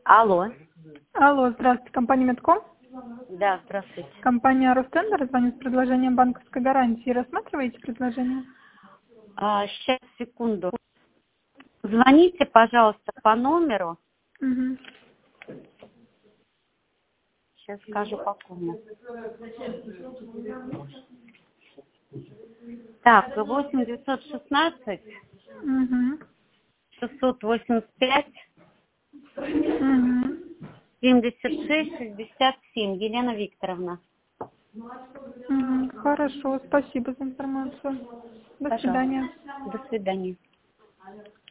Алло. Алло, здравствуйте, компания Медком. Да, здравствуйте. Компания Ростендер звонит с предложением банковской гарантии. Рассматриваете предложение? Сейчас, секунду. Звоните, пожалуйста, по номеру. Угу. Сейчас скажу, по какому. Так, 8 916 Угу. 685 Угу. 76 67. Елена Викторовна. Угу. Хорошо, спасибо за информацию. До Пожалуйста. свидания. До свидания.